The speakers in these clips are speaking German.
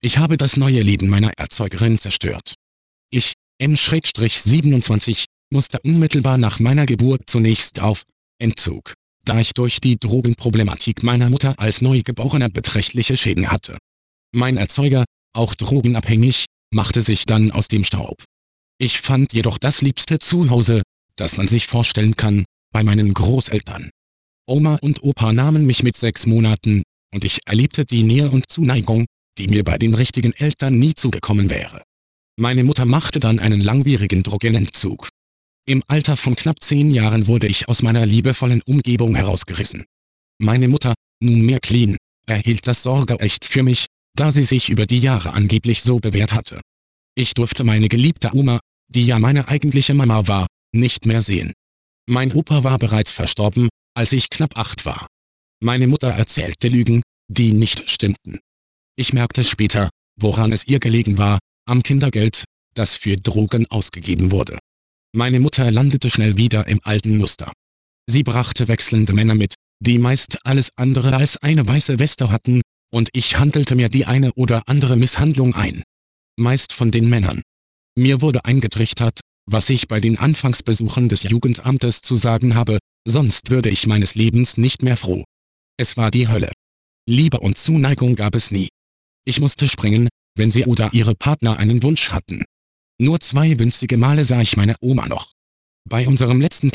Ich habe das neue Leben meiner Erzeugerin zerstört. Ich, M-27, musste unmittelbar nach meiner Geburt zunächst auf Entzug, da ich durch die Drogenproblematik meiner Mutter als Neugeborener beträchtliche Schäden hatte. Mein Erzeuger, auch drogenabhängig, machte sich dann aus dem Staub. Ich fand jedoch das liebste Zuhause, das man sich vorstellen kann, bei meinen Großeltern. Oma und Opa nahmen mich mit 6 Monaten, und ich erlebte die Nähe und Zuneigung, die mir bei den richtigen Eltern nie zugekommen wäre. Meine Mutter machte dann einen langwierigen Drogenentzug. Im Alter von knapp 10 Jahren wurde ich aus meiner liebevollen Umgebung herausgerissen. Meine Mutter, nunmehr clean, erhielt das Sorgerecht für mich, da sie sich über die Jahre angeblich so bewährt hatte. Ich durfte meine geliebte Oma, die ja meine eigentliche Mama war, nicht mehr sehen. Mein Opa war bereits verstorben, als ich knapp 8 war. Meine Mutter erzählte Lügen, die nicht stimmten. Ich merkte später, woran es ihr gelegen war: am Kindergeld, das für Drogen ausgegeben wurde. Meine Mutter landete schnell wieder im alten Muster. Sie brachte wechselnde Männer mit, die meist alles andere als eine weiße Weste hatten, und ich handelte mir die eine oder andere Misshandlung ein. Meist von den Männern. Mir wurde eingetrichtert, was ich bei den Anfangsbesuchen des Jugendamtes zu sagen habe, sonst würde ich meines Lebens nicht mehr froh. Es war die Hölle. Liebe und Zuneigung gab es nie. Ich musste springen, wenn sie oder ihre Partner einen Wunsch hatten. Nur 2 winzige Male sah ich meine Oma noch. Bei unserem letzten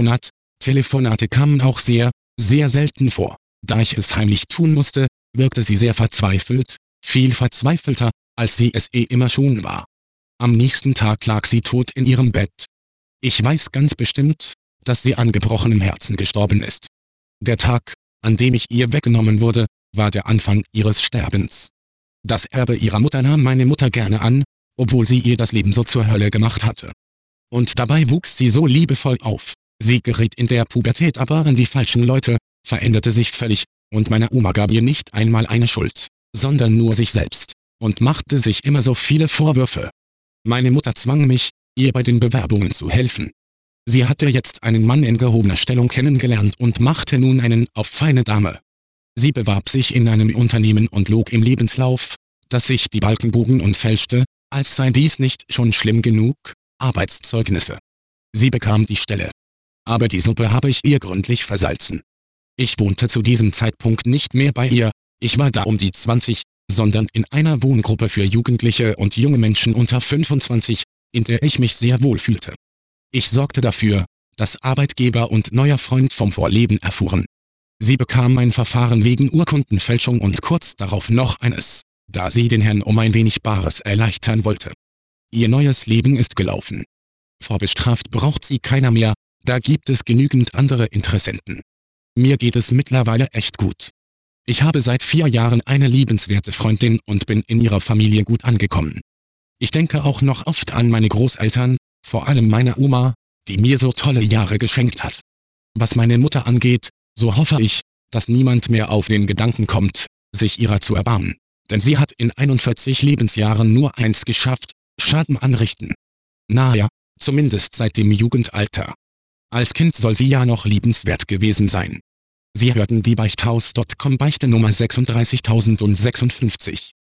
Telefonate kamen auch sehr, sehr selten vor. Da ich es heimlich tun musste, wirkte sie sehr verzweifelt, viel verzweifelter, als sie es immer schon war. Am nächsten Tag lag sie tot in ihrem Bett. Ich weiß ganz bestimmt, dass sie an gebrochenem Herzen gestorben ist. Der Tag, an dem ich ihr weggenommen wurde, war der Anfang ihres Sterbens. Das Erbe ihrer Mutter nahm meine Mutter gerne an, obwohl sie ihr das Leben so zur Hölle gemacht hatte. Und dabei wuchs sie so liebevoll auf. Sie geriet in der Pubertät aber an die falschen Leute, veränderte sich völlig, und meine Oma gab ihr nicht einmal eine Schuld, sondern nur sich selbst, und machte sich immer so viele Vorwürfe. Meine Mutter zwang mich, ihr bei den Bewerbungen zu helfen. Sie hatte jetzt einen Mann in gehobener Stellung kennengelernt und machte nun einen auf feine Dame. Sie bewarb sich in einem Unternehmen und log im Lebenslauf, dass sich die Balken bogen und fälschte, als sei dies nicht schon schlimm genug, Arbeitszeugnisse. Sie bekam die Stelle. Aber die Suppe habe ich ihr gründlich versalzen. Ich wohnte zu diesem Zeitpunkt nicht mehr bei ihr, ich war da um die 20, sondern in einer Wohngruppe für Jugendliche und junge Menschen unter 25, in der ich mich sehr wohl fühlte. Ich sorgte dafür, dass Arbeitgeber und neuer Freund vom Vorleben erfuhren. Sie bekam ein Verfahren wegen Urkundenfälschung und kurz darauf noch eines, da sie den Herrn um ein wenig Bares erleichtern wollte. Ihr neues Leben ist gelaufen. Vorbestraft braucht sie keiner mehr, da gibt es genügend andere Interessenten. Mir geht es mittlerweile echt gut. Ich habe seit 4 Jahren eine liebenswerte Freundin und bin in ihrer Familie gut angekommen. Ich denke auch noch oft an meine Großeltern, vor allem meine Oma, die mir so tolle Jahre geschenkt hat. Was meine Mutter angeht, so hoffe ich, dass niemand mehr auf den Gedanken kommt, sich ihrer zu erbarmen. Denn sie hat in 41 Lebensjahren nur eins geschafft: Schaden anrichten. Naja, zumindest seit dem Jugendalter. Als Kind soll sie ja noch liebenswert gewesen sein. Sie hörten die Beichthaus.com Beichte Nummer 36056.